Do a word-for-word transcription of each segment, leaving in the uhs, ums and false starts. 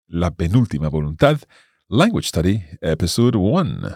La Penúltima Voluntad, Language Study, Episode one.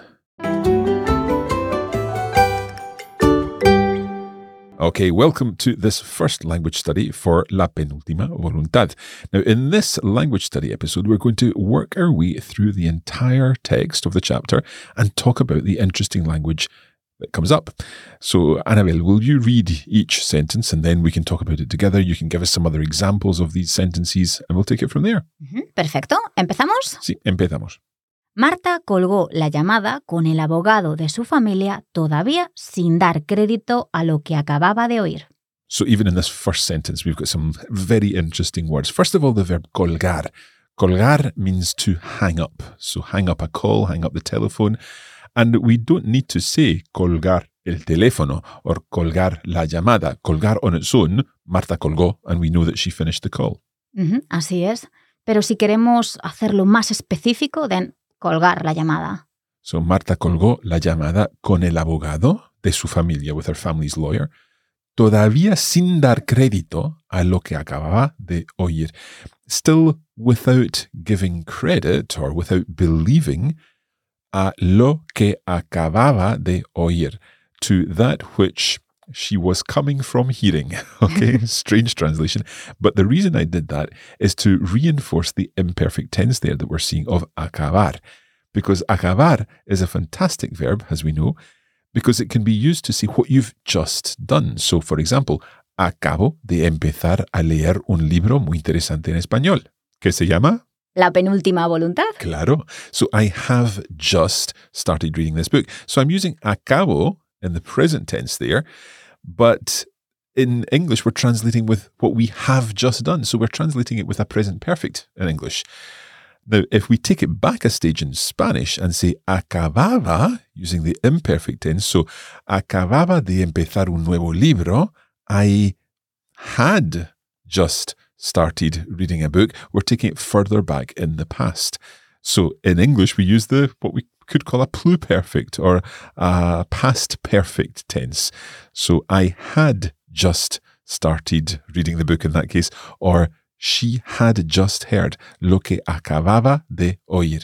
Okay, welcome to this first language study for La Penúltima Voluntad. Now, in this language study episode, we're going to work our way through the entire text of the chapter and talk about the interesting language that comes up. So, Annabelle, will you read each sentence and then we can talk about it together? You can give us some other examples of these sentences and we'll take it from there. Perfecto. ¿Empezamos? Sí, empezamos. Marta colgó la llamada con el abogado de su familia todavía sin dar crédito a lo que acababa de oír. So even in this first sentence, we've got some very interesting words. First of all, the verb colgar. Colgar means to hang up. So hang up a call, hang up the telephone. And we don't need to say colgar el teléfono or colgar la llamada. Colgar on its own, Marta colgó, and we know that she finished the call. Uh-huh, así es. Pero si queremos hacerlo más específico, then colgar la llamada. So Marta colgó la llamada con el abogado de su familia, with her family's lawyer, todavía sin dar crédito a lo que acababa de oír. Still without giving credit or without believing a lo que acababa de oír, to that which she was coming from hearing. Okay, strange translation. But the reason I did that is to reinforce the imperfect tense there that we're seeing of acabar. Because acabar is a fantastic verb, as we know, because it can be used to say what you've just done. So, for example, acabo de empezar a leer un libro muy interesante en español. ¿Qué se llama? La Penúltima Voluntad. Claro. So I have just started reading this book. So I'm using acabo in the present tense there, but in English we're translating with what we have just done. So we're translating it with a present perfect in English. Now, if we take it back a stage in Spanish and say acababa, using the imperfect tense, so acababa de empezar un nuevo libro, I had just started reading a book, we're taking it further back in the past. So in English, we use the what we could call a pluperfect or a past perfect tense. So I had just started reading the book in that case, or she had just heard lo que acababa de oír.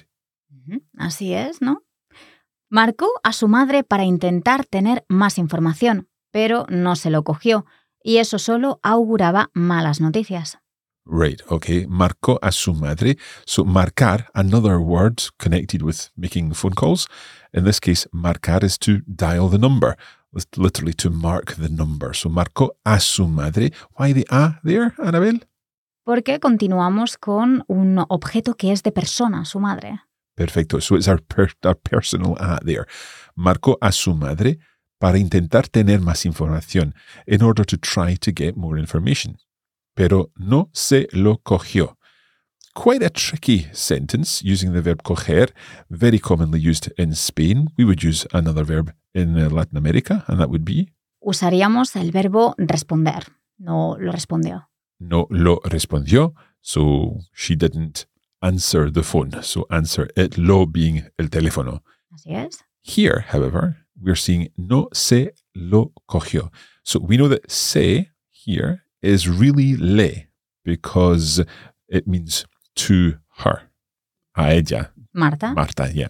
Así es, ¿no? Marcó a su madre para intentar tener más información, pero no se lo cogió, y eso solo auguraba malas noticias. Right, okay. Marcó a su madre. So marcar, another word connected with making phone calls. In this case, marcar is to dial the number, literally to mark the number. So marcó a su madre. Why the a there, Annabelle? Porque continuamos con un objeto que es de persona, su madre. Perfecto. So it's our, per, our personal a there. Marcó a su madre para intentar tener más información, in order to try to get more information. Pero no se lo cogió. Quite a tricky sentence using the verb coger, very commonly used in Spain. We would use another verb in Latin America, and that would be? Usaríamos el verbo responder. No lo respondió. No lo respondió, so she didn't answer the phone. So answer it, lo being el teléfono. Así es. Here, however, we're seeing no se lo cogió. So we know that se here is really le, because it means to her. A ella. Marta. Marta, yeah.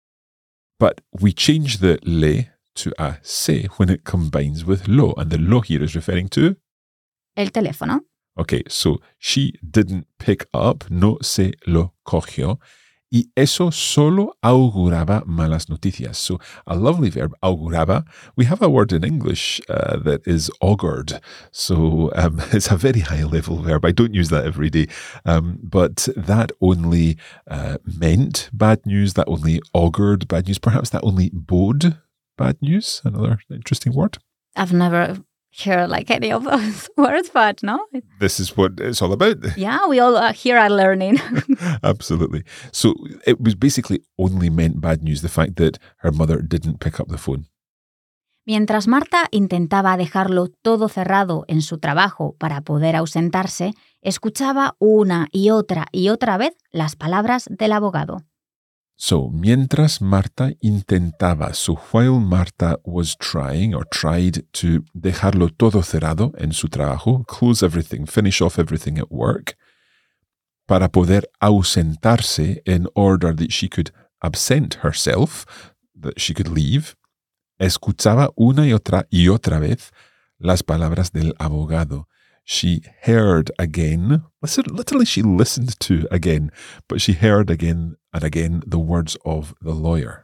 But we change the le to a se when it combines with lo, and the lo here is referring to? El teléfono. Okay, so she didn't pick up, no se lo cogió, y eso solo auguraba malas noticias. So a lovely verb, auguraba. We have a word in English uh, that is augured. So um, it's a very high level verb. I don't use that every day. Um, but that only uh, meant bad news, that only augured bad news. Perhaps that only bode bad news. Another interesting word. I've never hear like any of those words, but no. This is what it's all about. Yeah, we all uh, here are learning. Absolutely. So it was basically only meant bad news, the fact that her mother didn't pick up the phone. Mientras Marta intentaba dejarlo todo cerrado en su trabajo para poder ausentarse, escuchaba una y otra y otra vez las palabras del abogado. So, mientras Marta intentaba, so while Marta was trying or tried to dejarlo todo cerrado en su trabajo, close everything, finish off everything at work, para poder ausentarse in order that she could absent herself, that she could leave, escuchaba una y otra y otra vez las palabras del abogado. She heard again, literally she listened to again, but she heard again and again the words of the lawyer.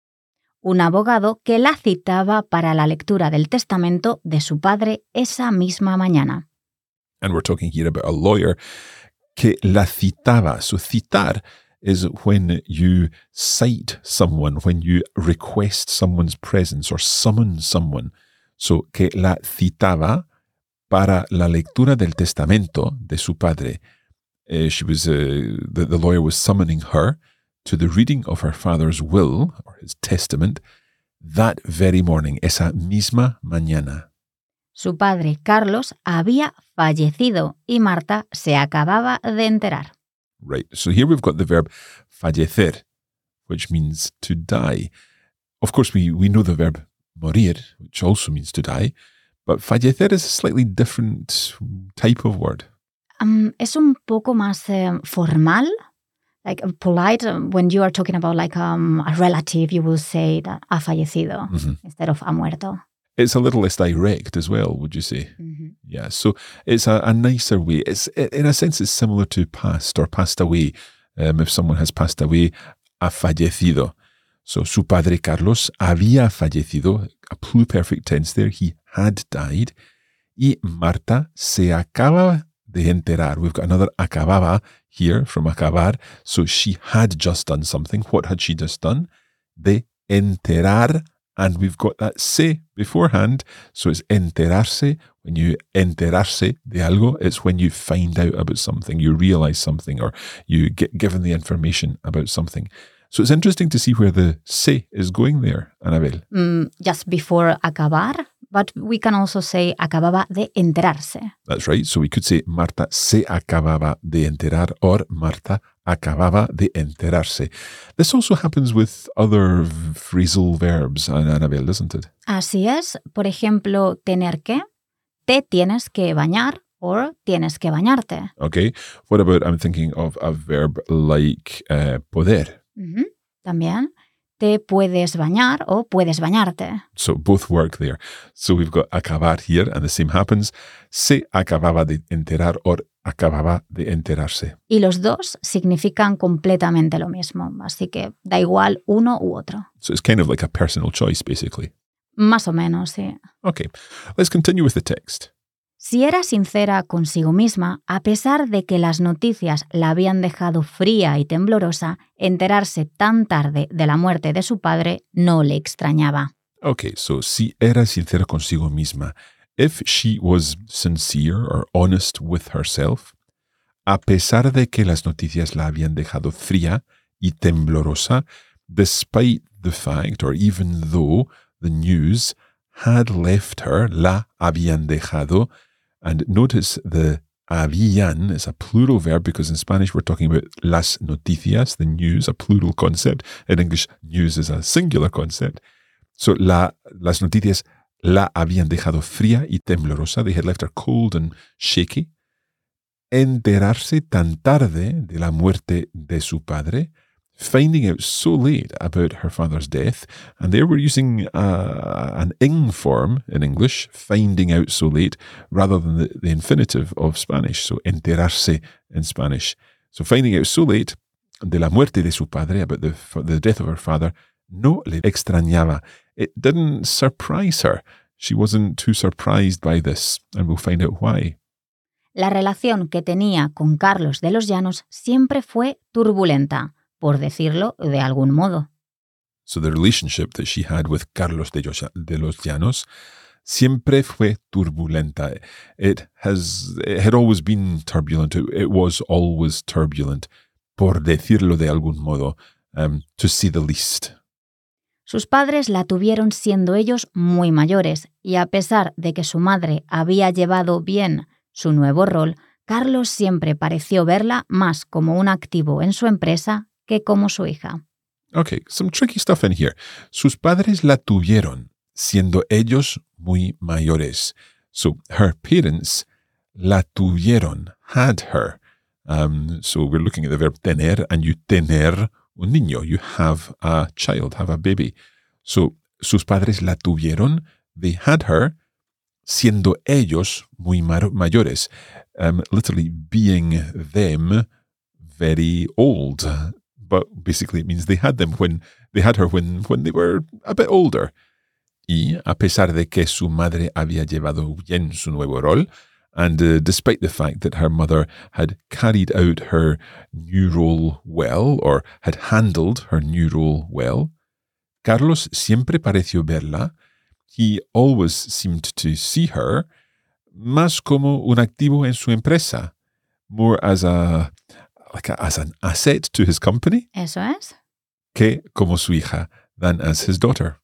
Un abogado que la citaba para la lectura del testamento de su padre esa misma mañana. And we're talking here about a lawyer que la citaba. So citar is when you cite someone, when you request someone's presence or summon someone. So que la citaba para la lectura del testamento de su padre. Uh, she was, uh, the, the lawyer was summoning her to the reading of her father's will, or his testament, that very morning, esa misma mañana. Su padre, Carlos, había fallecido y Marta se acababa de enterar. Right, so here we've got the verb fallecer, which means to die. Of course, we, we know the verb morir, which also means to die, but fallecer is a slightly different type of word. Um, es un poco más eh, formal. Like polite, when you are talking about like um, a relative, you will say that ha fallecido mm-hmm. instead of ha muerto. It's a little less direct as well, would you say? Mm-hmm. Yeah, so it's a, a nicer way. It's in a sense, it's similar to passed or passed away. Um, if someone has passed away, ha fallecido. So su padre Carlos había fallecido, a pluperfect tense there, he had died. Y Marta se acaba de enterar. We've got another acababa here from acabar. So she had just done something. What had she just done? De enterar. And we've got that se beforehand. So it's enterarse. When you enterarse de algo, it's when you find out about something, you realize something, or you get given the information about something. So it's interesting to see where the se is going there, Anabel. Mm, just before acabar, but we can also say acababa de enterarse. That's right. So we could say Marta se acababa de enterar or Marta acababa de enterarse. This also happens with other phrasal verbs, Anabel, doesn't it? Así es. Por ejemplo, tener que, te tienes que bañar or tienes que bañarte. Okay. What about, I'm thinking of a verb like uh, poder. Mm-hmm. También. Te puedes bañar o puedes bañarte. So both work there. So we've got acabar here and the same happens. Se acababa de enterar or acababa de enterarse. Y los dos significan completamente lo mismo. Así que da igual uno u otro. So it's kind of like a personal choice, basically. Más o menos, sí. Okay, let's continue with the text. Si era sincera consigo misma, a pesar de que las noticias la habían dejado fría y temblorosa, enterarse tan tarde de la muerte de su padre no le extrañaba. Okay, so si era sincera consigo misma, if she was sincere or honest with herself, a pesar de que las noticias la habían dejado fría y temblorosa, despite the fact, or even though the news had left her, la habían dejado. And notice the habían is a plural verb because in Spanish we're talking about las noticias, the news, a plural concept. In English, news is a singular concept. So la, las noticias la habían dejado fría y temblorosa. They had left her cold and shaky. Enterarse tan tarde de la muerte de su padre, finding out so late about her father's death, and there we're using uh, an ing form in English, finding out so late, rather than the, the infinitive of Spanish, so enterarse in Spanish. So finding out so late de la muerte de su padre, about the, the death of her father, no le extrañaba. It didn't surprise her. She wasn't too surprised by this, and we'll find out why. La relación que tenía con Carlos de los Llanos siempre fue turbulenta, por decirlo de algún modo. So the relationship that she had with Carlos de los Llanos siempre fue turbulenta. It has, it had always been turbulent. It, it was always turbulent, por decirlo de algún modo, um, to say the least. Sus padres la tuvieron siendo ellos muy mayores, y a pesar de que su madre había llevado bien su nuevo rol, Carlos siempre pareció verla más como un activo en su empresa que como su hija. Okay, some tricky stuff in here. Sus padres la tuvieron, siendo ellos muy mayores. So her parents la tuvieron, had her. Um, so we're looking at the verb tener, and you tener un niño. You have a child, have a baby. So sus padres la tuvieron. They had her, siendo ellos muy mayores. Um, literally being them very old. But basically it means they had them when they had her when, when they were a bit older. Y a pesar de que su madre había llevado bien su nuevo rol, and uh, despite the fact that her mother had carried out her new role well, or had handled her new role well, Carlos siempre pareció verla. He always seemed to see her más como un activo en su empresa, more as a like a, as an asset to his company. Eso es. Que como su hija, than as his daughter.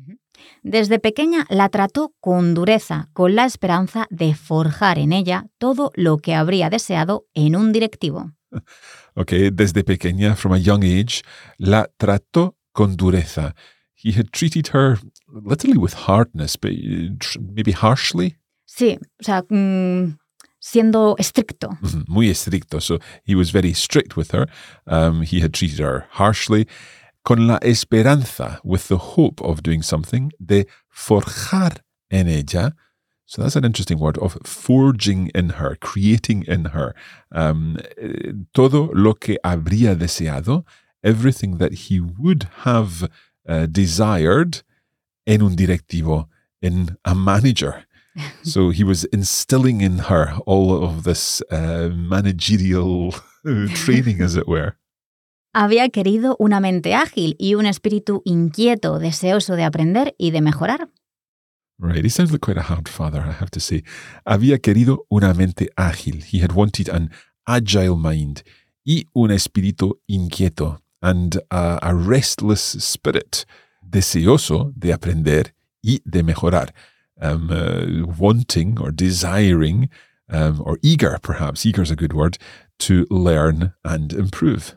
Desde pequeña la trató con dureza, con la esperanza de forjar en ella todo lo que habría deseado en un directivo. Okay, desde pequeña, from a young age, la trató con dureza. He had treated her literally with hardness, but maybe harshly. Sí, o sea, mmm, siendo estricto. Mm-hmm, muy estricto. So he was very strict with her. Um, he had treated her harshly. Con la esperanza, with the hope of doing something, de forjar en ella. So that's an interesting word, of forging in her, creating in her. Um, todo lo que habría deseado, everything that he would have uh, desired en un directivo, in a manager. So he was instilling in her all of this uh, managerial training, as it were. Había querido una mente ágil y un espíritu inquieto, deseoso de aprender y de mejorar. Right, he sounds like quite a hard father, I have to say. Había querido una mente ágil. He had wanted an agile mind y un espíritu inquieto, and a, a restless spirit, deseoso de aprender y de mejorar. Um, uh, wanting or desiring, um, or eager perhaps, eager is a good word, to learn and improve.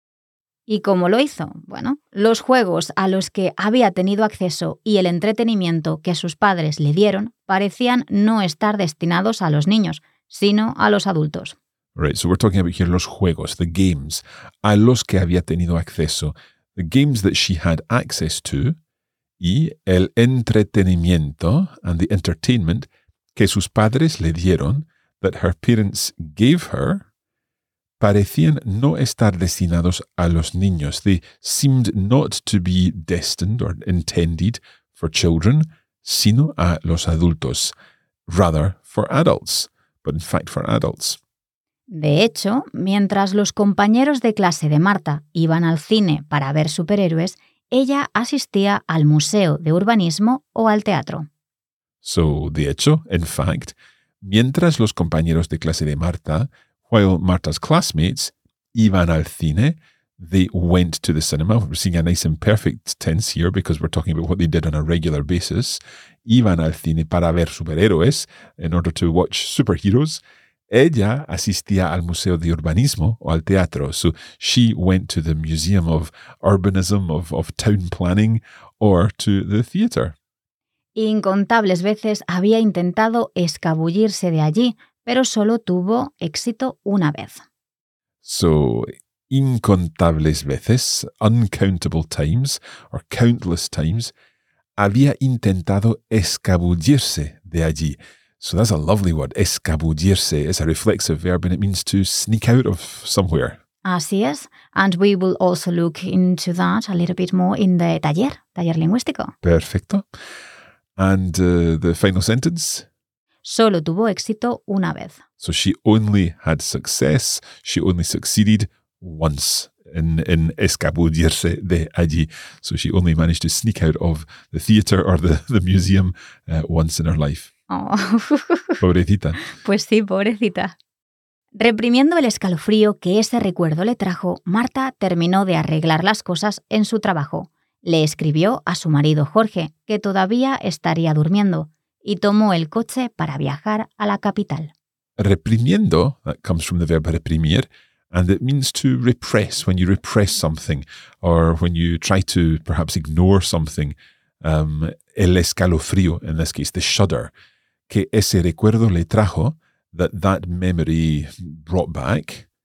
¿Y cómo lo hizo? Bueno, los juegos a los que había tenido acceso y el entretenimiento que sus padres le dieron parecían no estar destinados a los niños, sino a los adultos. Right, so we're talking about here los juegos, the games, a los que había tenido acceso, the games that she had access to, y el entretenimiento, and the entertainment, que sus padres le dieron, that her parents gave her, parecían no estar destinados a los niños. They seemed not to be destined or intended for children, sino a los adultos. Rather, for adults, but in fact for adults. De hecho, mientras los compañeros de clase de Marta iban al cine para ver superhéroes, ella asistía al Museo de Urbanismo o al teatro. So, de hecho, in fact, mientras los compañeros de clase de Marta, while Marta's classmates iban al cine, they went to the cinema. We're seeing a nice imperfect tense here because we're talking about what they did on a regular basis. Iban al cine para ver superhéroes, in order to watch superheroes. Ella asistía al Museo de Urbanismo o al teatro. So she went to the Museum of Urbanism, of, of Town Planning, or to the theatre. Incontables veces había intentado escabullirse de allí, pero solo tuvo éxito una vez. So, incontables veces, uncountable times, or countless times, había intentado escabullirse de allí. So that's a lovely word, escabullirse. It's a reflexive verb and it means to sneak out of somewhere. Así es, and we will also look into that a little bit more in the taller, taller lingüístico. Perfecto. And uh, the final sentence? Solo tuvo éxito una vez. So she only had success, she only succeeded once in, in escabullirse de allí. So she only managed to sneak out of the theatre or the, the museum uh, once in her life. Oh. Pobrecita. Pues sí, pobrecita. Reprimiendo el escalofrío que ese recuerdo le trajo, Marta terminó de arreglar las cosas en su trabajo. Le escribió a su marido Jorge, que todavía estaría durmiendo, y tomó el coche para viajar a la capital. Reprimiendo, that comes from the verb reprimir, and it means to repress, when you repress something, or when you try to perhaps ignore something. Um, el escalofrío, in this case, the shudder, que ese recuerdo le trajo, that that memory brought back.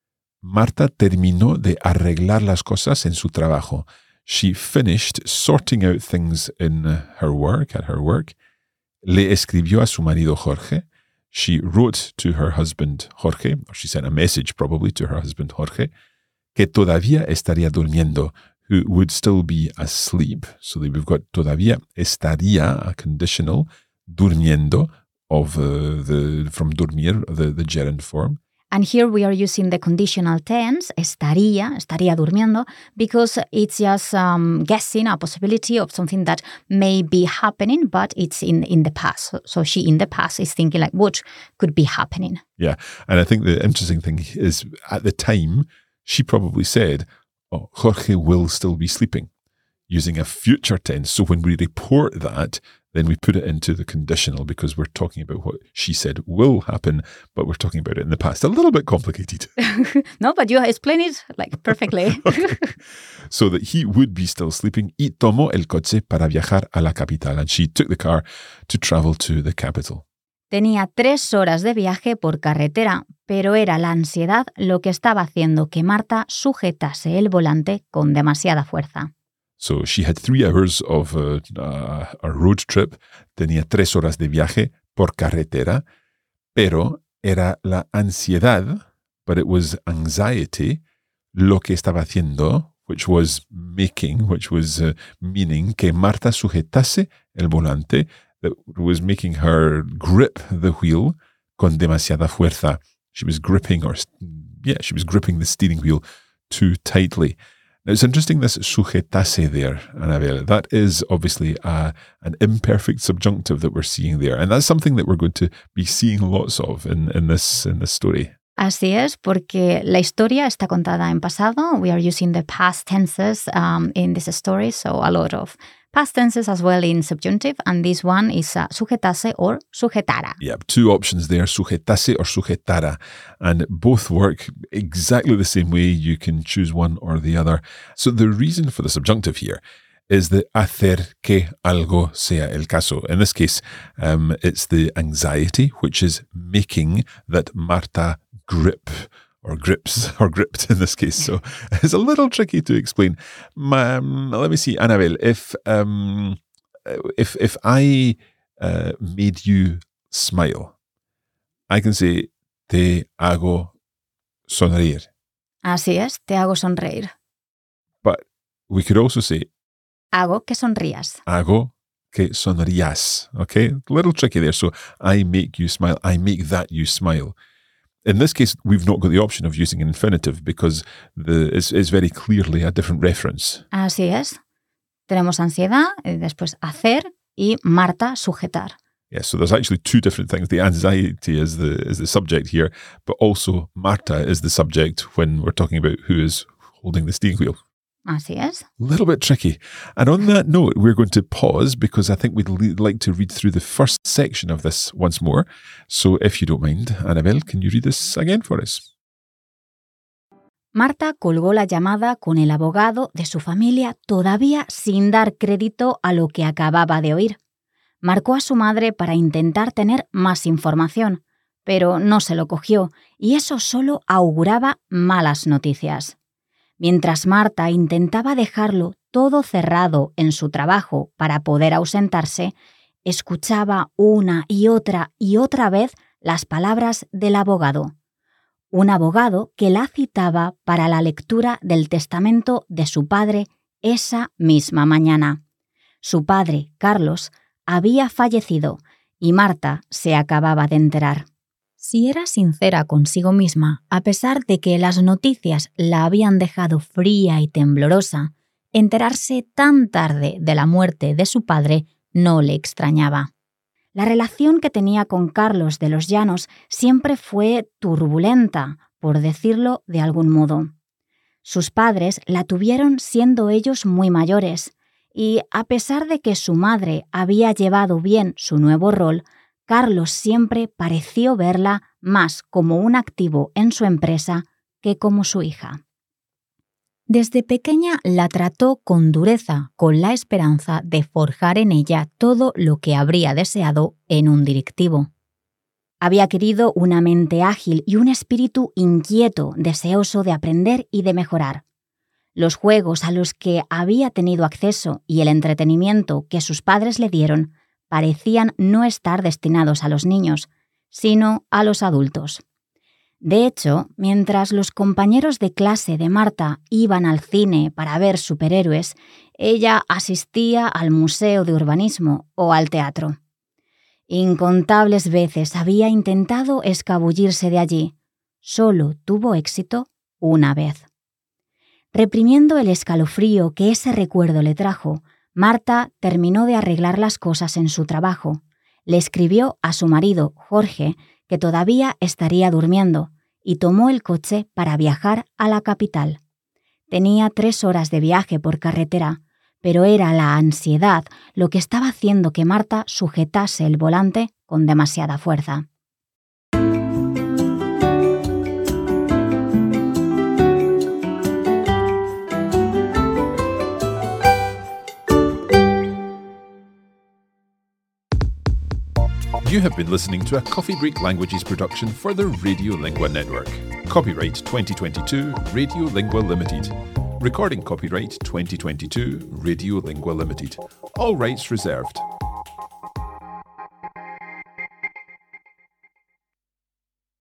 Marta terminó de arreglar las cosas en su trabajo. She finished sorting out things in her work, at her work. Le escribió a su marido Jorge. She wrote to her husband Jorge, or she sent a message probably to her husband Jorge, que todavía estaría durmiendo, who would still be asleep. So that we've got todavía estaría, a conditional, durmiendo, of uh, the from dormir, the, the gerund form. And here we are using the conditional tense, estaría, estaría durmiendo, because it's just um, guessing a possibility of something that may be happening, but it's in, in the past. So, so she in the past is thinking like, what could be happening? Yeah, and I think the interesting thing is at the time, she probably said, oh, Jorge will still be sleeping, using a future tense. So when we report that, then we put it into the conditional because we're talking about what she said will happen, but we're talking about it in the past. A little bit complicated. No, but you explain it like perfectly. Okay. So that he would be still sleeping. Y tomó el coche para viajar a la capital. And she took the car to travel to the capital. Tenía tres horas de viaje por carretera, pero era la ansiedad lo que estaba haciendo que Marta sujetase el volante con demasiada fuerza. So she had three hours of uh, uh, a road trip. Tenía tres horas de viaje por carretera, pero era la ansiedad, but it was anxiety, lo que estaba haciendo, which was making, which was uh, meaning que Marta sujetase el volante, that was making her grip the wheel con demasiada fuerza. She was gripping, or yeah, she was gripping the steering wheel too tightly. Now, it's interesting this sujetase there, Annabelle. That is obviously uh, an imperfect subjunctive that we're seeing there. And that's something that we're going to be seeing lots of in, in, this, in this story. Así es, porque la historia está contada en pasado. We are using the past tenses um, in this story, so a lot of past tenses as well in subjunctive, and this one is uh, sujetase or sujetara. Yeah, two options there, sujetase or sujetara, and both work exactly the same way. You can choose one or the other. So the reason for the subjunctive here is the hacer que algo sea el caso. In this case, um, it's the anxiety, which is making that Marta grip, or grips, or gripped in this case. So it's a little tricky to explain. Um, let me see, Annabelle, if um, if if I uh, made you smile, I can say, te hago sonreír. Así es, te hago sonreír. But we could also say, hago que sonrías. Hago que sonrías. Okay? A little tricky there. So I make you smile. I make that you smile. In this case, we've not got the option of using an infinitive because the it's, it's very clearly a different reference. Así es. Tenemos ansiedad, y después hacer y Marta sujetar. Yeah, so there's actually two different things. The anxiety is the is the subject here, but also Marta is the subject when we're talking about who is holding the steering wheel. Así es. A little bit tricky. And on that note, we're going to pause because I think we'd le- like to read through the first section of this once more. So if you don't mind, Annabelle, can you read this again for us? Marta colgó la llamada con el abogado de su familia todavía sin dar crédito a lo que acababa de oír. Marcó a su madre para intentar tener más información, pero no se lo cogió y eso solo auguraba malas noticias. Mientras Marta intentaba dejarlo todo cerrado en su trabajo para poder ausentarse, escuchaba una y otra y otra vez las palabras del abogado. Un abogado que la citaba para la lectura del testamento de su padre esa misma mañana. Su padre, Carlos, había fallecido y Marta se acababa de enterar. Si era sincera consigo misma, a pesar de que las noticias la habían dejado fría y temblorosa, enterarse tan tarde de la muerte de su padre no le extrañaba. La relación que tenía con Carlos de los Llanos siempre fue turbulenta, por decirlo de algún modo. Sus padres la tuvieron siendo ellos muy mayores, y a pesar de que su madre había llevado bien su nuevo rol, Carlos siempre pareció verla más como un activo en su empresa que como su hija. Desde pequeña la trató con dureza, con la esperanza de forjar en ella todo lo que habría deseado en un directivo. Había querido una mente ágil y un espíritu inquieto, deseoso de aprender y de mejorar. Los juegos a los que había tenido acceso y el entretenimiento que sus padres le dieron parecían no estar destinados a los niños, sino a los adultos. De hecho, mientras los compañeros de clase de Marta iban al cine para ver superhéroes, ella asistía al Museo de Urbanismo o al teatro. Incontables veces había intentado escabullirse de allí. Solo tuvo éxito una vez. Reprimiendo el escalofrío que ese recuerdo le trajo, Marta terminó de arreglar las cosas en su trabajo. Le escribió a su marido, Jorge, que todavía estaría durmiendo, y tomó el coche para viajar a la capital. Tenía tres horas de viaje por carretera, pero era la ansiedad lo que estaba haciendo que Marta sujetase el volante con demasiada fuerza. You have been listening to a Coffee Break Languages production for the Radiolingua Network. Copyright twenty twenty-two, Radiolingua Limited. Recording copyright twenty twenty-two, Radiolingua Limited. All rights reserved.